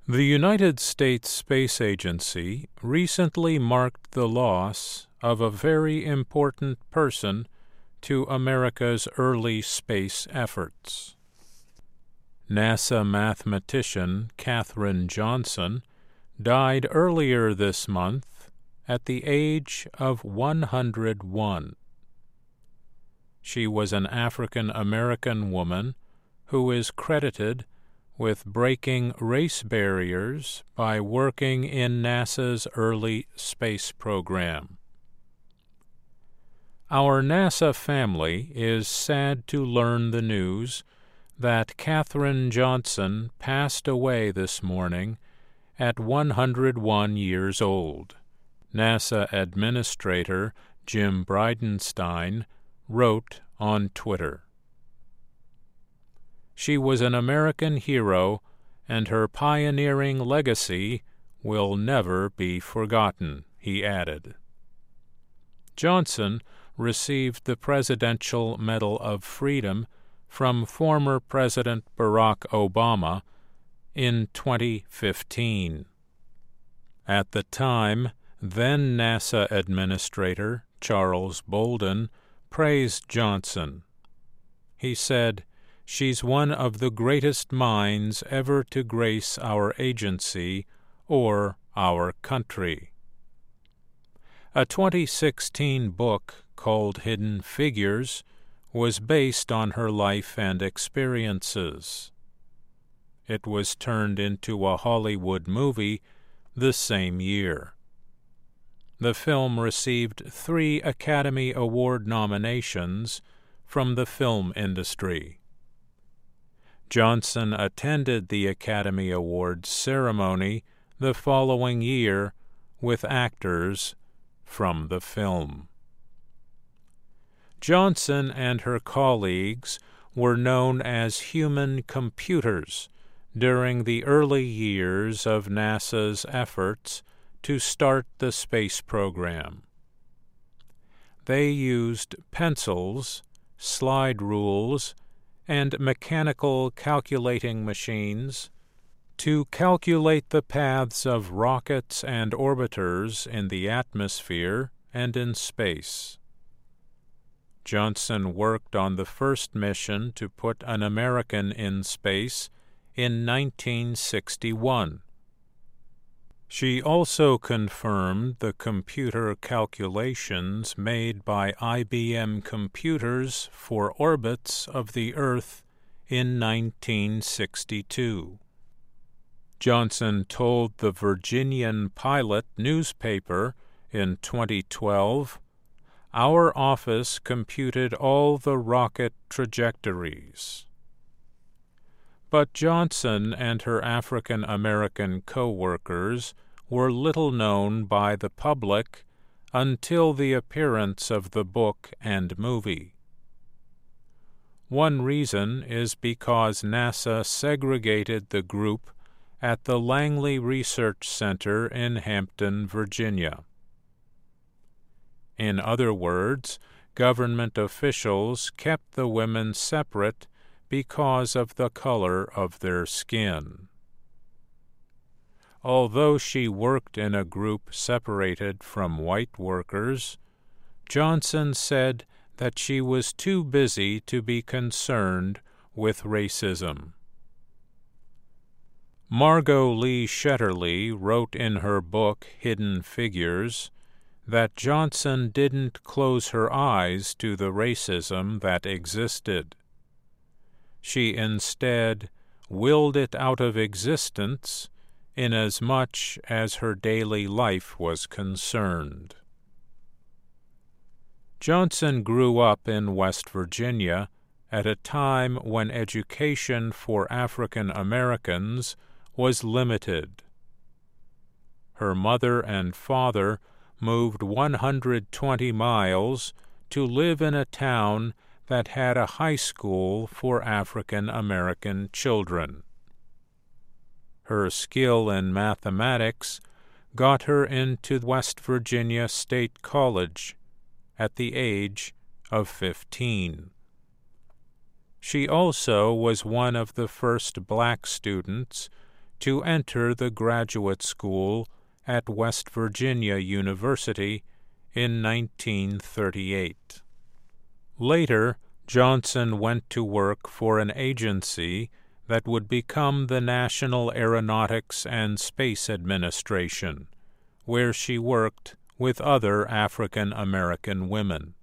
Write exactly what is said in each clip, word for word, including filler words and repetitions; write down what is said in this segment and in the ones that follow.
The United States Space Agency recently marked the loss of a very important person to America's early space efforts. NASA mathematician Katherine Johnson died earlier this month at the age of one hundred one. She was an African-American woman who is credited with breaking race barriers by working in NASA's early space program. Our NASA family is sad to learn the news that Katherine Johnson passed away this morning at one hundred one years old. NASA Administrator Jim Bridenstine wrote on Twitter. She was an American hero, and her pioneering legacy will never be forgotten, he added. Johnson received the Presidential Medal of Freedom from former President Barack Obama in twenty fifteen. At the time, then NASA Administrator Charles Bolden praised Johnson. He said, "She's one of the greatest minds ever to grace our agency or our country." A twenty sixteen book called Hidden Figures was based on her life and experiences. It was turned into a Hollywood movie the same year. The film received three Academy Award nominations from the film industry. Johnson attended the Academy Awards ceremony the following year with actors from the film. Johnson and her colleagues were known as human computers during the early years of NASA's efforts to start the space program. They used pencils, slide rules, and mechanical calculating machines to calculate the paths of rockets and orbiters in the atmosphere and in space. Johnson worked on the first mission to put an American in space in nineteen sixty-one. She also confirmed the computer calculations made by I B M computers for orbits of the Earth in nineteen sixty-two. Johnson told the Virginian Pilot newspaper in twenty twelve, "Our office computed all the rocket trajectories." But Johnson and her African-American co-workers were little known by the public until the appearance of the book and movie. One reason is because NASA segregated the group at the Langley Research Center in Hampton, Virginia. In other words, government officials kept the women separate because of the color of their skin. Although she worked in a group separated from white workers, Johnson said that she was too busy to be concerned with racism. Margot Lee Shetterly wrote in her book Hidden Figures that Johnson didn't close her eyes to the racism that existed. She instead willed it out of existence inasmuch as her daily life was concerned. Johnson grew up in West Virginia at a time when education for African Americans was limited. Her mother and father moved one hundred twenty miles to live in a town that had a high school for African American children. Her skill in mathematics got her into West Virginia State College at the age of fifteen. She also was one of the first black students to enter the graduate school at West Virginia University in nineteen thirty-eight. Later, Johnson went to work for an agency that would become the National Aeronautics and Space Administration, where she worked with other African American women.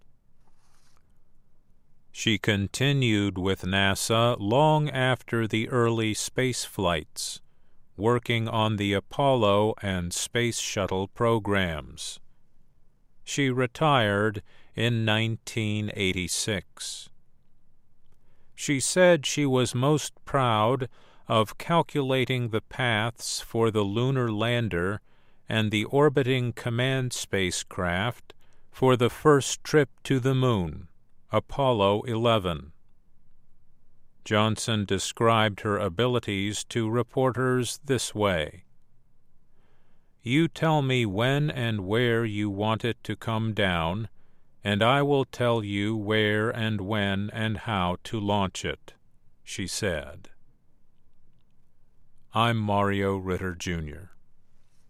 She continued with NASA long after the early space flights, working on the Apollo and Space Shuttle programs. She retired in nineteen eighty-six. She said she was most proud of calculating the paths for the lunar lander and the orbiting command spacecraft for the first trip to the moon, Apollo eleven. Johnson described her abilities to reporters this way: "You tell me when and where you want it to come down, and I will tell you where and when and how to launch it," she said. I'm Mario Ritter, Junior